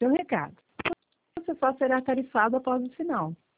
seu recado. Você só será tarifado após o sinal.